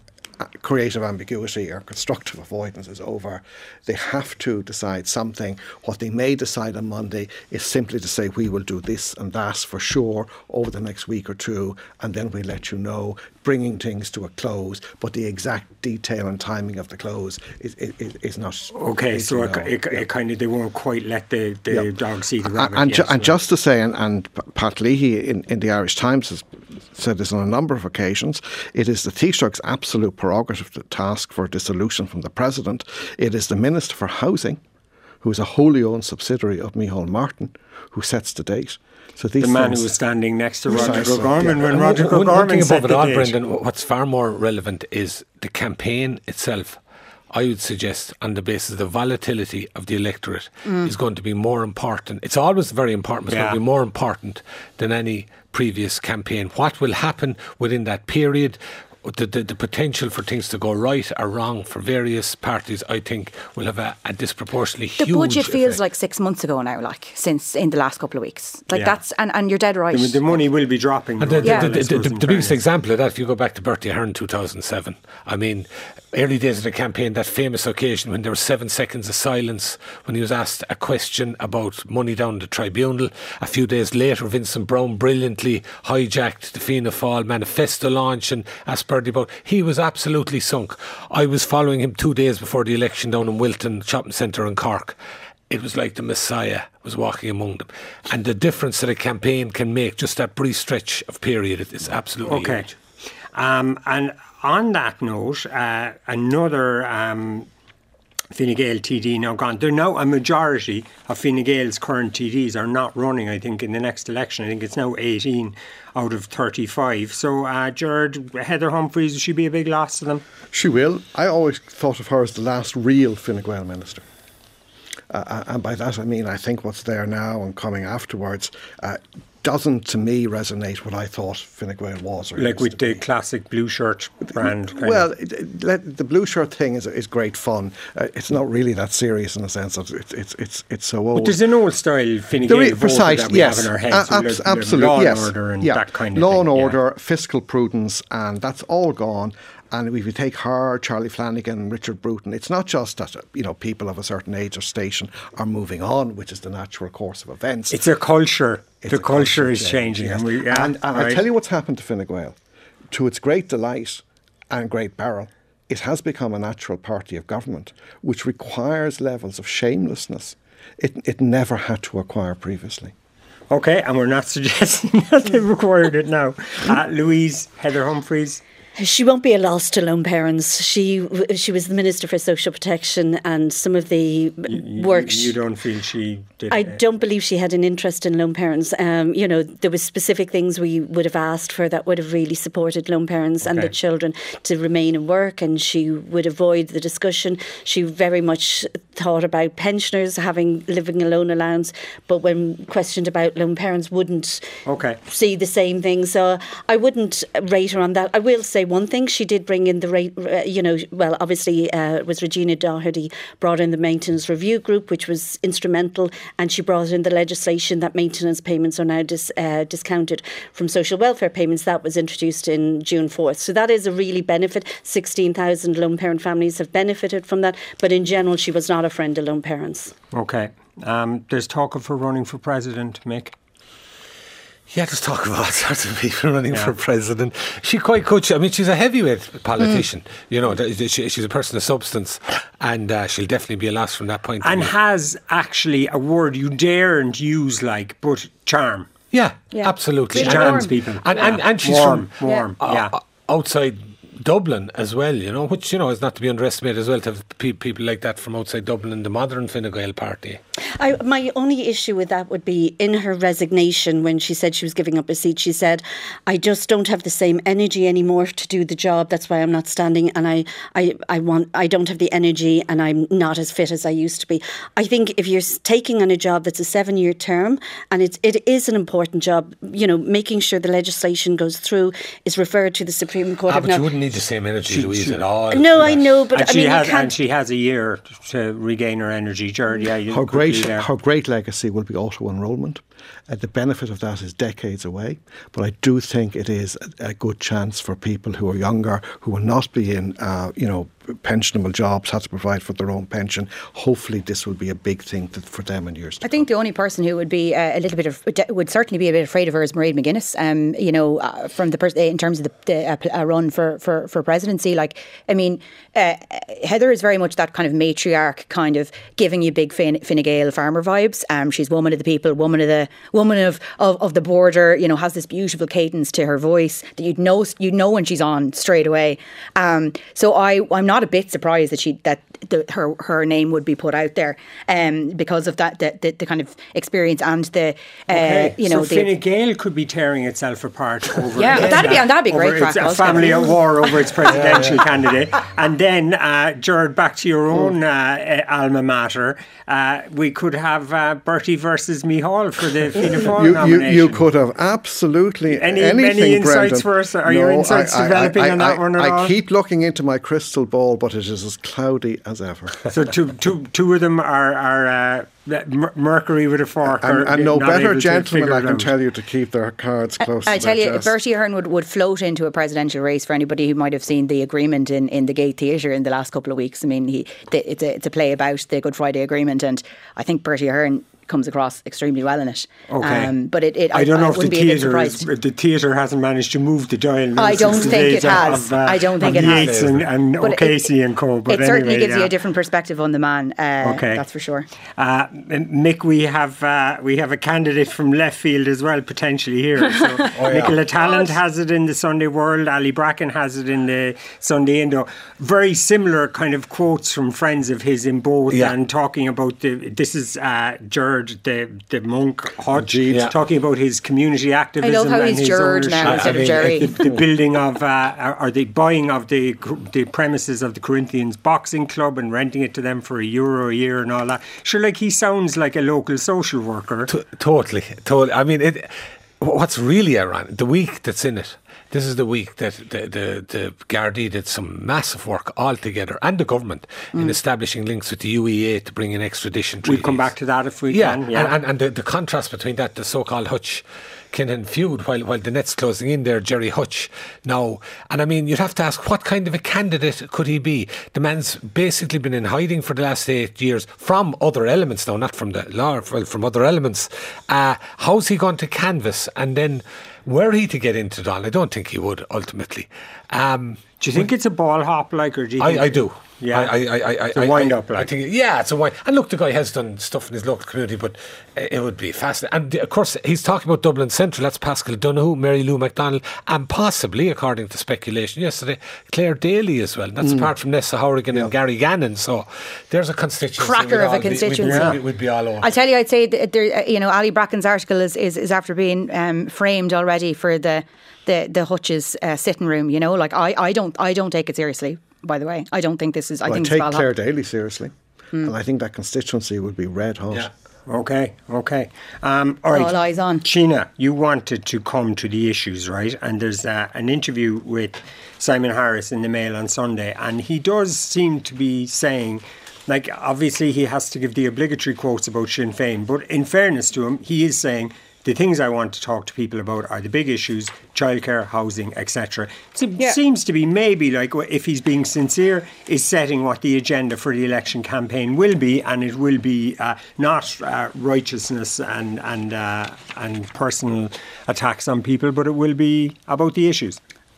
creative ambiguity or constructive avoidance is over. They have to decide something. What they may decide on Monday is simply to say we will do this and that for sure over the next week or two, and then we'll let you know, bringing things to a close. But the exact detail and timing of the close is is, is not. Okay, is so to it, know. it, Yeah. it kind of they won't quite let the, the Yeah. dog see the And- rabbit. And, yet, ju- so and just to say, and, and Pat Leahy in, in the Irish Times has said this on a number of occasions, it is the Taoiseach's absolute prerogative to task for dissolution from the President. It is the Minister for Housing, who is a wholly owned subsidiary of Micheál Martin, who sets the date. So these the man things, who was standing next to Precisely, Roger O'Gorman yeah. when And Roger One, one O'Gorman thing set above it the all, date. Brendan, what's far more relevant is the campaign itself. I would suggest, on the basis of the volatility of the electorate, mm. is going to be more important. It's always very important, but it's Yeah. going to be more important than any previous campaign. What will happen within that period? The, the, the potential for things to go right or wrong for various parties, I think, will have a, a disproportionately The huge budget feels effect. like six months ago now, like since in the last couple of weeks. Like Yeah. that's and, and you're dead right. The, the money will be dropping. And the, though, the, Yeah. the, I the, suppose, the, in the biggest fairness. example of that, if you go back to Bertie Ahern in two thousand seven, I mean, early days of the campaign, that famous occasion when there was seven seconds of silence when he was asked a question about money down the tribunal. A few days later, Vincent Browne brilliantly hijacked the Fianna Fáil manifesto launch and asked Bertie about. He was absolutely sunk. I was following him two days before the election down in Wilton Shopping Centre in Cork. It was like the Messiah was walking among them. And the difference that a campaign can make, just that brief stretch of period, it's absolutely Okay. huge. Um, and on that note, uh, another um, Fine Gael T D now gone. There now a majority of Fine Gael's current T Ds are not running, I think, in the next election. I think it's now eighteen out of thirty-five. So, uh, Jared, Heather Humphreys, will she be a big loss to them? She will. I always thought of her as the last real Fine Gael minister. uh, and by that I mean I think what's there now and coming afterwards uh, doesn't, to me, resonate what I thought Fine Gael was. Or like with the be. classic blue shirt brand. Kind well, of. It, it, the blue shirt thing is is great fun. Uh, it's not really that serious in the sense that it's it's it's it's so old. But there's an old style Fine Gael voter precise, that we yes, have in our heads. uh, abs- so absolutely, law yes, and order and yeah. that kind of law thing. and yeah. order, fiscal prudence, and that's all gone. And if you take her, Charlie Flanagan, Richard Bruton, it's not just that, you know, people of a certain age or station are moving on, which is the natural course of events. It's a culture. It's the a culture, culture is change, changing. yes. And, we, yeah, and, and right. I'll tell you what's happened to Fine Gael. To its great delight and great peril, it has become a natural party of government, which requires levels of shamelessness it, it never had to acquire previously. Okay, and we're not suggesting that they've acquired it now. Uh, Louise, Heather Humphreys. She won't be a loss to lone parents. She she was the Minister for Social Protection, and some of the you, work... You don't feel she did... I don't believe she had an interest in lone parents. Um, you know, there was specific things we would have asked for that would have really supported lone parents okay. and their children to remain in work, and she would avoid the discussion. She very much thought about pensioners having living alone allowance, but when questioned about lone parents wouldn't okay. see the same thing. So I wouldn't rate her on that. I will say one thing, she did bring in the rate, uh, you know, well, obviously uh, it was Regina Doherty brought in the Maintenance Review Group, which was instrumental, and she brought in the legislation that maintenance payments are now dis, uh, discounted from social welfare payments. That was introduced in June fourth. So that is a really benefit. sixteen thousand lone parent families have benefited from that, but in general, she was not a friend of lone parents. Okay. Um, there's talk of her running for president, Mick. Yeah, there's talk of all sorts of people running yeah. for president. She quite could. I mean, she's a heavyweight politician. Mm. You know, she's a person of substance, and uh, she'll definitely be a loss from that point. And has actually a word you daren't use, like, but charm. Yeah, yeah. absolutely. She charms people. And, yeah. and, and she's warm, from warm, uh, yeah. Uh, outside Dublin as well, you know, which, you know, is not to be underestimated as well, to have pe- people like that from outside Dublin in the modern Fine Gael party. I, my only issue with that would be in her resignation when she said she was giving up a seat. She said, I just don't have the same energy anymore to do the job. That's why I'm not standing, and I, I, I want I don't have the energy, and I'm not as fit as I used to be. I think if you're taking on a job that's a seven-year term, and it's, it is an important job, you know, making sure the legislation goes through, is referred to the Supreme Court. Ah, but you wouldn't need the same energy, she, Louise, she, at all. No, I know, but and I she mean, has, you can't... and she has a year to regain her energy. Jared, yeah, you her great, her great legacy will be auto enrolment. Uh, the benefit of that is decades away, but I do think it is a, a good chance for people who are younger, who will not be in, uh, you know, pensionable jobs, have to provide for their own pension. Hopefully this will be a big thing to, for them in years to I think come. The only person who would be uh, a little bit of, would certainly be a bit afraid of her is Mairead McGuinness, um, you know, uh, from the pers- in terms of the, the uh, uh, run for, for, for presidency. Like, I mean, uh, Heather is very much that kind of matriarch, kind of giving you big Fine, Fine Gael farmer vibes. Um, she's woman of the people, woman of the woman of, of, of the border, you know, has this beautiful cadence to her voice that you'd know, you'd know when she's on straight away. Um, so I, I'm not a bit surprised that she that the, her her name would be put out there, um, because of that the, the, the kind of experience and the uh, okay. you know. So Fine Gael could be tearing itself apart over. Yeah, its, that'd be uh, that'd be great. It's a family at war over its presidential candidate, and then uh, Jared, back to your own uh, alma mater. Uh, we could have uh, Bertie versus Micheál for the Fianna Fáil you, nomination. You, you could have absolutely any, anything. Any insights Brendan. for us? Are no, your insights I, developing I, I, on that I, one at I all? I keep looking into my crystal ball, but it is as cloudy as ever. So two, two, two of them are, are uh, Mercury with a fork. And, and no better gentlemen, I can out. tell you, to keep their cards close I, I to tell their you, chest. Bertie Ahern would, would float into a presidential race for anybody who might have seen the agreement in, in the Gate Theatre in the last couple of weeks. I mean, he the, it's, a, it's a play about the Good Friday Agreement, and I think Bertie Ahern comes across extremely well in it. Okay. Um, but it, it, I don't I, know I if the theatre is, the theatre hasn't managed to move the dial. I don't think it has. Of, uh, I don't think it has. Yates and, and O'Casey and co. But it anyway, certainly gives yeah. you a different perspective on the man. Uh, okay, that's for sure. Uh, Mick, we have uh, we have a candidate from left field as well potentially here. So oh, yeah. Nicola Tallant has it in the Sunday World. Ali Bracken has it in the Sunday Indo. Very similar kind of quotes from friends of his in both, yeah. and talking about the. This is uh, Jared heard the the monk Hodge Yeah. talking about his community activism. I love how and he's his George ownership. now instead I of mean, Jerry. The, the building of uh, or the buying of the the premises of the Corinthians boxing club and renting it to them for a euro a year and all that. Sure, like he sounds like a local social worker. T- totally, totally. I mean, it, what's really ironic, the week that's in it, this is the week that the, the, the Gardaí did some massive work altogether, and the government, Mm. in establishing links with the U E A to bring in extradition treaties. We'll come back to that if we yeah, can. Yeah, and, and, and the, the contrast between that, the so-called Hutch Kinnan feud, while while the net's closing in there, Jerry Hutch now. And I mean, you'd have to ask, what kind of a candidate could he be? The man's basically been in hiding for the last eight years from other elements now, not from the law, well, from other elements. Uh, how's he going to canvass? And then, were he to get into Don, I don't think he would ultimately. Um, do you think it's a ball hop, like, or do you? Think I, I do. Yeah, I, I, I, I, it's a wind I, up, like. I think, yeah, it's a wind. And look, the guy has done stuff in his local community, but it would be fascinating. And of course, he's talking about Dublin Central. That's Pascal Donoghue, Mary Lou MacDonald, and possibly, according to speculation yesterday, Claire Daly as well. And that's mm. apart from Nessa Horrigan yeah. and Gary Gannon. So there's a constituency. Cracker of a constituency. We'd, we'd, we'd be all over. I'll tell you, I'd say that there, you know, Ali Bracken's article is, is, is after being um, framed already for the the the Hutch's uh, sitting room. You know, like I, I don't I don't take it seriously. By the way, I don't think this is. I well, think I take it's Claire Daly seriously, mm. and I think that constituency would be red hot. Yeah. Okay, okay. Um, all right. All eyes on. Sheena, you wanted to come to the issues, right? And there's uh, an interview with Simon Harris in the Mail on Sunday, and he does seem to be saying, like, obviously he has to give the obligatory quotes about Sinn Féin, but in fairness to him, he is saying, the things I want to talk to people about are the big issues, childcare, housing, et cetera. So it yeah. seems to be maybe, like, if he's being sincere, is setting what the agenda for the election campaign will be, and it will be uh, not uh, righteousness and and uh, and personal attacks on people, but it will be about the issues.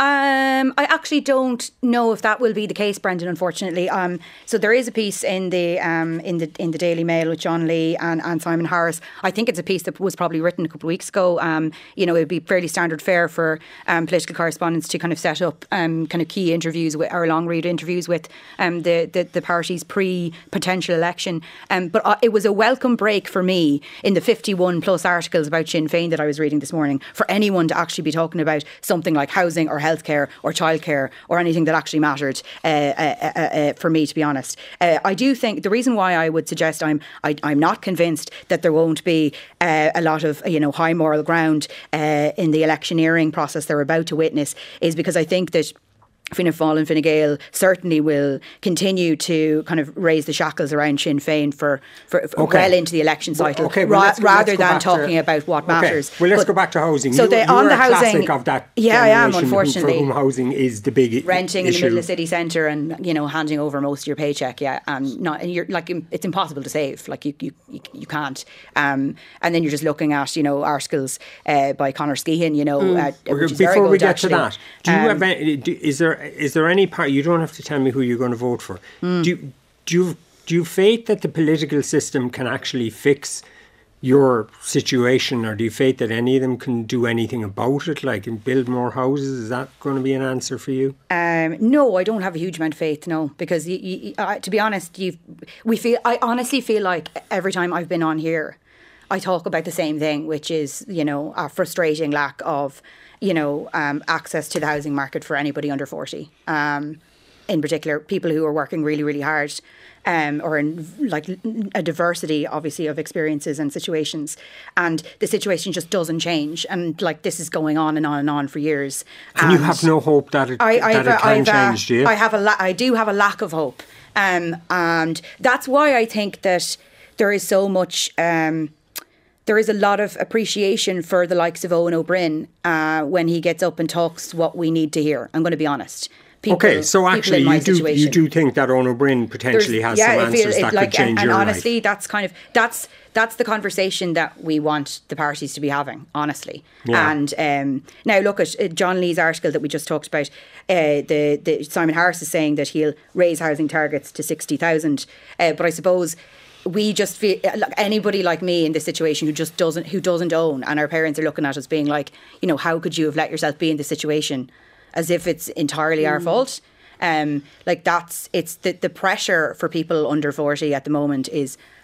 Um, I actually don't know if that will be the case, Brendan. Unfortunately, um, so there is a piece in the um, in the in the Daily Mail with John Lee and, and Simon Harris. I think it's a piece that was probably written a couple of weeks ago. Um, you know, it would be fairly standard fare for um, political correspondents to kind of set up um, kind of key interviews with, or long read interviews with um, the, the the parties pre potential election. Um, but uh, it was a welcome break for me in the fifty-one plus articles about Sinn Féin that I was reading this morning for anyone to actually be talking about something like housing or healthcare or childcare or anything that actually mattered uh, uh, uh, uh, for me, to be honest. Uh, I do think the reason why I would suggest I'm I, I'm not convinced that there won't be uh, a lot of you know high moral ground uh, in the electioneering process they're about to witness is because I think that Fianna Fáil and Fine Gael certainly will continue to kind of raise the shackles around Sinn Féin for, for, for okay. well into the election cycle, okay, well, ra- let's, rather let's than talking to, about what matters. Okay. Well, let's but, go back to housing. So you, the, you on are the a housing, classic of that yeah, I am. Unfortunately, for whom housing is the big renting issue. in the middle of the city centre and you know handing over most of your paycheck, yeah, and not and you're like it's impossible to save, like you you you, you can't. Um, and then you're just looking at you know articles uh, by Conor Skehan, you know. Mm. Uh, which is Before very good, we get actually. to that, do you um, have any, do, is there is there any part you don't have to tell me who you're going to vote for? Mm. Do you, do you do you faith that the political system can actually fix your situation, or do you faith that any of them can do anything about it, like and build more houses? Is that going to be an answer for you? Um, no, I don't have a huge amount of faith. No, because you, you, uh, to be honest, you we feel. I honestly feel like every time I've been on here, I talk about the same thing, which is you know a frustrating lack of you know um, access to the housing market for anybody under forty. Um, in particular, people who are working really, really hard um, or in like a diversity, obviously, of experiences and situations. And the situation just doesn't change. And like this is going on and on and on for years. And, and you have no hope that it, I, that it can I've, change, do you? I, have a la- I do have a lack of hope. Um, and that's why I think that there is so much... Um, there is a lot of appreciation for the likes of Owen O'Brien uh, when he gets up and talks what we need to hear. I'm going to be honest. People, okay, so actually you do situation. you do think that Owen O'Brien potentially There's, has yeah, some answers it, that like, could change and, and your honestly, life. that's kind of that's that's the conversation that we want the parties to be having, honestly. Yeah. And um, now look at uh, John Lee's article that we just talked about. Uh, the, the Simon Harris is saying that he'll raise housing targets to sixty thousand, uh, but I suppose we just feel like anybody like me in this situation who just doesn't who doesn't own, and our parents are looking at us being like, you know, how could you have let yourself be in this situation, as if it's entirely mm. our fault. Um, like that's it's the, the pressure for people under forty at the moment is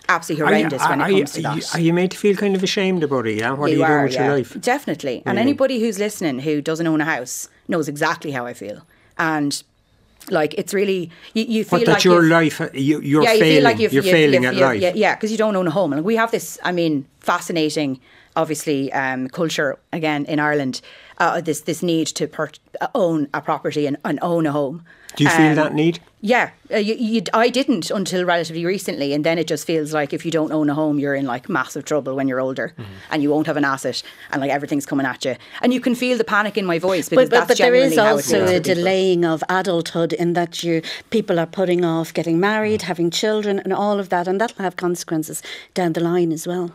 absolutely horrendous are you, when are it comes you, to that. Are you made to feel kind of ashamed about it, yeah? What you are you are, doing with yeah, your life? Definitely. And Yeah. anybody who's listening who doesn't own a house knows exactly how I feel. And like, it's really, you, you feel But like that's your you've- life, you, you're yeah, you failing, feel like you've, you're you've, failing you've, at you've, life. Yeah, yeah, because you don't own a home. And we have this, I mean, fascinating, obviously, um, culture again in Ireland. Uh, this this need to per- own a property and, and own a home. Do you feel Um, that need? Yeah, uh, you, you, I didn't until relatively recently, and then it just feels like if you don't own a home, you're in like massive trouble when you're older, Mm-hmm. and you won't have an asset, and like everything's coming at you, and you can feel the panic in my voice because But, but, that's but there genuinely is how it also feels a for people. delaying of adulthood in that you people are putting off getting Mm. married, having children, and all of that, and that'll have consequences down the line as well.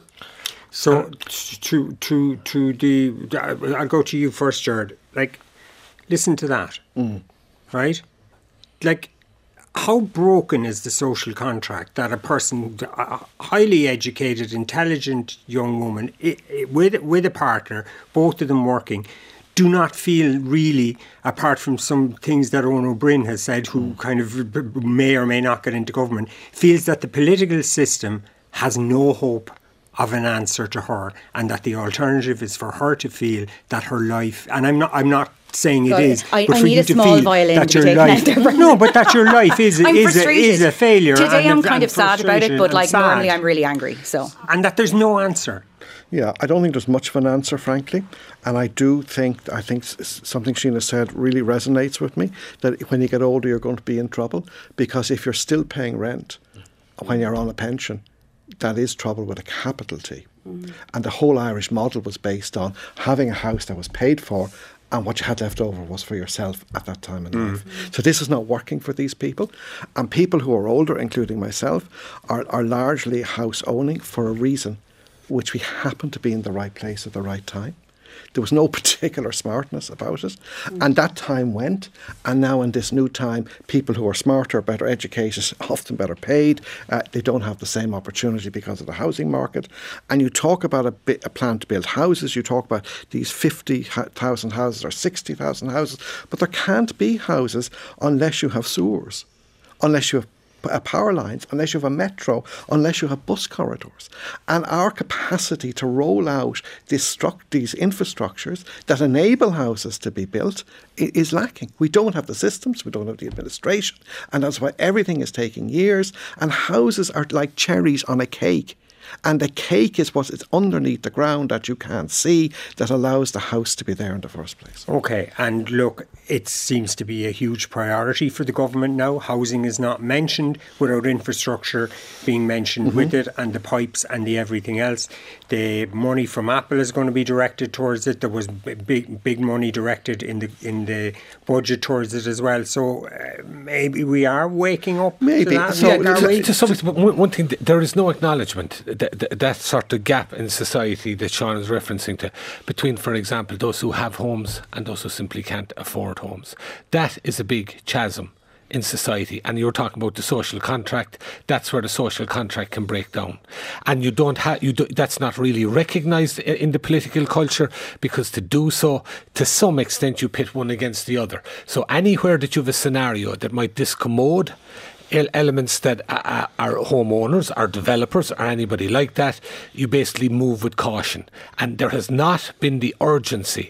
So to to to the, I'll go to you first, Jared. Like, listen to that, Mm. right? Like, how broken is the social contract that a person, a highly educated, intelligent young woman i- i- with with a partner, both of them working, do not feel really, apart from some things that Owen O'Brien has said, who kind of b- b- may or may not get into government, feels that the political system has no hope of an answer to her, and that the alternative is for her to feel that her life, and I'm not I'm not saying it Well, is, I- but I for need you a to small feel violin that to your be taken life out there. no, but that your life is I'm is a, frustrated. is a failure. Today and I'm a- kind and of sad about it, frustration but and like sad. normally I'm really angry. So and that there's no answer. Yeah, I don't think there's much of an answer, frankly. And I do think, I think s- something Sheena said really resonates with me, that when you get older, you're going to be in trouble. Because if you're still paying rent when you're on a pension, that is trouble with a capital T. Mm. And the whole Irish model was based on having a house that was paid for, and what you had left over was for yourself at that time in mm. life. So this is not working for these people. And people who are older, including myself, are, are largely house owning for a reason, which we happen to be in the right place at the right time. There was no particular smartness about it. Mm. And that time went. And now in this new time, people who are smarter, better educated, often better paid, uh, they don't have the same opportunity because of the housing market. And you talk about a, bi- a plan to build houses, you talk about these fifty thousand houses or sixty thousand houses, but there can't be houses unless you have sewers, unless you have Uh, power lines, unless you have a metro, unless you have bus corridors. And our capacity to roll out this struct- these infrastructures that enable houses to be built i- is lacking. We don't have the systems, we don't have the administration, and that's why everything is taking years. And houses are like cherries on a cake. And the cake is what is underneath the ground that you can't see that allows the house to be there in the first place. Okay, and look, it seems to be a huge priority for the government now. Housing is not mentioned without infrastructure being mentioned mm-hmm. with it, and the pipes and the everything else. The money from Apple is going to be directed towards it. There was big, big money directed in the in the budget towards it as well. So uh, maybe we are waking up. Maybe. To that. So, Like, are to, we? to some extent, one, one thing, there is no acknowledgement that, that that sort of gap in society that Sean is referencing to between, for example, those who have homes and those who simply can't afford homes. That is a big chasm in society, and you're talking about the social contract. That's where the social contract can break down, and you don't have you do, that's not really recognised in the political culture, because to do so, to some extent, you pit one against the other. So anywhere that you have a scenario that might discommode elements that uh, are homeowners, are developers, or anybody like that, you basically move with caution. And there has not been the urgency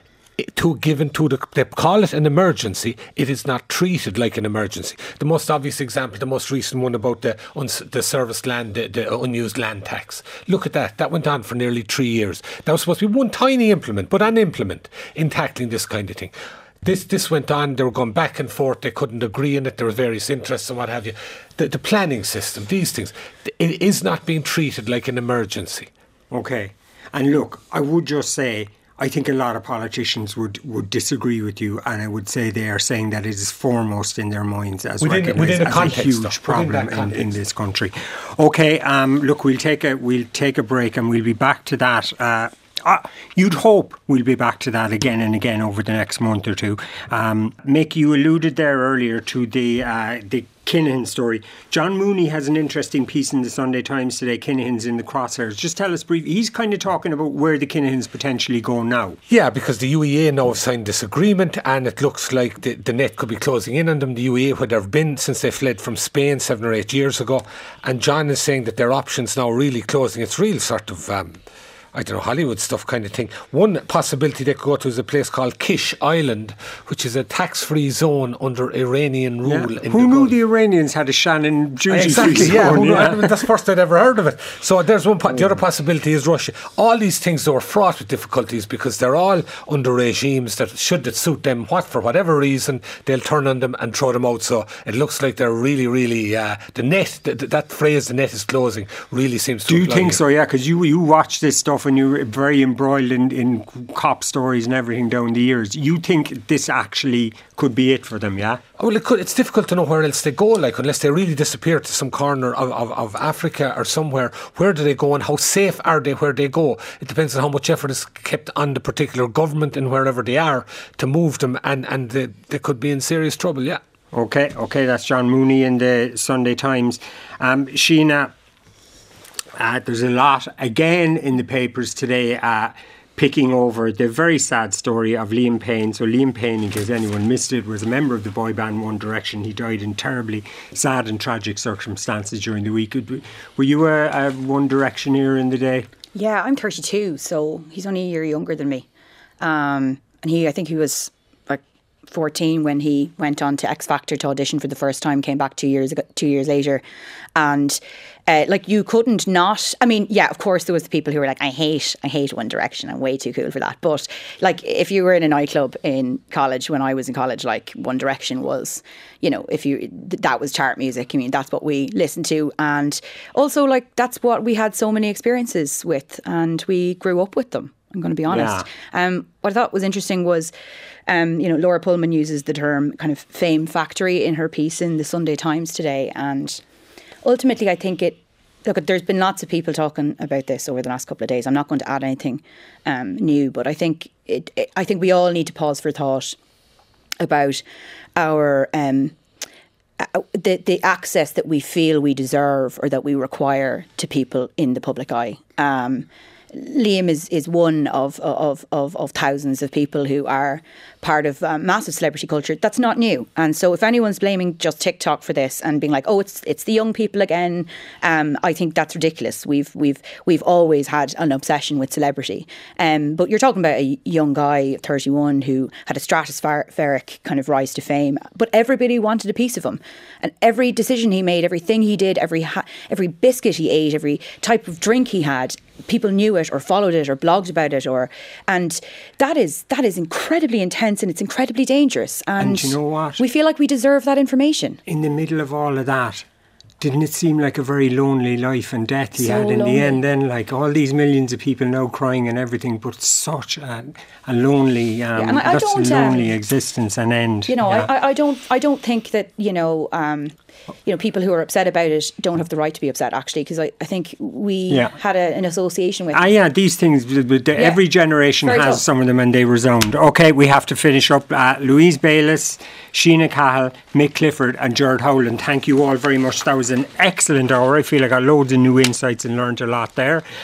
to given to the, they call it an emergency, it is not treated like an emergency. The most obvious example, the most recent one about the uns, the serviced land, the, the unused land tax. Look at that, that went on for nearly three years. That was supposed to be one tiny implement, but an implement in tackling this kind of thing. This this went on, they were going back and forth, they couldn't agree on it, there were various interests and what have you. The, the planning system, these things, it is not being treated like an emergency. Okay. And look, I would just say, I think a lot of politicians would, would disagree with you, and I would say they are saying that it is foremost in their minds as within, recognised within a, as context, a huge though, problem in, in this country. Okay, um, look, we'll take a we'll take a break, and we'll be back to that uh, Uh, you'd hope we'll be back to that again and again over the next month or two. Um, Mick, you alluded there earlier to the uh, the Kinahan story. John Mooney has an interesting piece in the Sunday Times today. Kinahan's in the crosshairs. Just tell us briefly. He's kind of talking about where the Kinahans potentially go now. Yeah, because the U E A now have signed this agreement, and it looks like the, the net could be closing in on them. The U E A, where they've been since they fled from Spain seven or eight years ago, and John is saying that their options now really closing. It's real sort of Um, I don't know, Hollywood stuff kind of thing. One possibility they could go to is a place called Kish Island, which is a tax-free zone under Iranian rule. Yeah. In Who the knew Gulf. the Iranians had a Shannon duty-free Exactly, zone? yeah. Who knew- yeah. I mean, that's the first I'd ever heard of it. So there's one. Po- the other possibility is Russia. All these things are fraught with difficulties because they're all under regimes that, should it suit them, what for whatever reason, they'll turn on them and throw them out. So it looks like they're really, really uh, the net. Th- th- that phrase, "the net is closing," really seems to. Do you apply think here. so? Yeah, because you you watch this stuff and you're very embroiled in, in cop stories and everything down the years. You think this actually could be it for them, yeah? Well, it could, it's difficult to know where else they go, like, unless they really disappear to some corner of, of, of Africa or somewhere. Where do they go and how safe are they where they go? It depends on how much effort is kept on the particular government and wherever they are to move them, and, and they, they could be in serious trouble, yeah. Okay, okay, that's John Mooney in the Sunday Times. Um, Sheena, uh, there's a lot, again, in the papers today, uh, picking over the very sad story of Liam Payne. So Liam Payne, in case anyone missed it, was a member of the boy band One Direction. He died in terribly sad and tragic circumstances during the week. Were you a, a One Directioneer in the day? Yeah, I'm thirty-two, so he's only a year younger than me. Um, and he, I think he was like fourteen when he went on to X Factor to audition for the first time, came back two years ago, two years later. And uh, like you couldn't not, I mean, yeah, of course there was the people who were like, I hate, I hate One Direction. I'm way too cool for that. But like if you were in a nightclub in college, when I was in college, like One Direction was, you know, if you, that was chart music. I mean, that's what we listened to. And also like, that's what we had so many experiences with, and we grew up with them. I'm going to be honest. Yeah. Um, what I thought was interesting was, um, you know, Laura Pullman uses the term kind of fame factory in her piece in the Sunday Times today. And ultimately, I think it, look, there's been lots of people talking about this over the last couple of days. I'm not going to add anything um, new, but I think it, it, I think we all need to pause for thought about our, um, the, the access that we feel we deserve or that we require to people in the public eye. Um, Liam is, is one of, of of of thousands of people who are part of um, massive celebrity culture. That's not new. And so if anyone's blaming just TikTok for this and being like, oh, it's it's the young people again, um, I think that's ridiculous. We've we've we've always had an obsession with celebrity. Um, but you're talking about a young guy, thirty-one, who had a stratospheric kind of rise to fame. But everybody wanted a piece of him. And every decision he made, everything he did, every ha- every biscuit he ate, every type of drink he had, people knew it or followed it or blogged about it, or and that is that is incredibly intense and it's incredibly dangerous. And, and you know what? We feel like we deserve that information. In the middle of all of that, didn't it seem like a very lonely life and death he so had in lonely. the end? Then, like all these millions of people now crying and everything, but such a, a lonely, um, yeah, and I, I that's don't, a lonely um, existence and end. You know, yeah. I, I don't, I don't think that you know. Um, You know, people who are upset about it don't have the right to be upset, actually, because I, I think we Yeah. had a, an association with. Ah, yeah, these things, the, the, Yeah. every generation Very has tough. some of them and they resound. Okay, we have to finish up. Uh, Louise Bayliss, Sheena Cahill, Mick Clifford and Gerard Howland, thank you all very much. That was an excellent hour. I feel like I got loads of new insights and learned a lot there.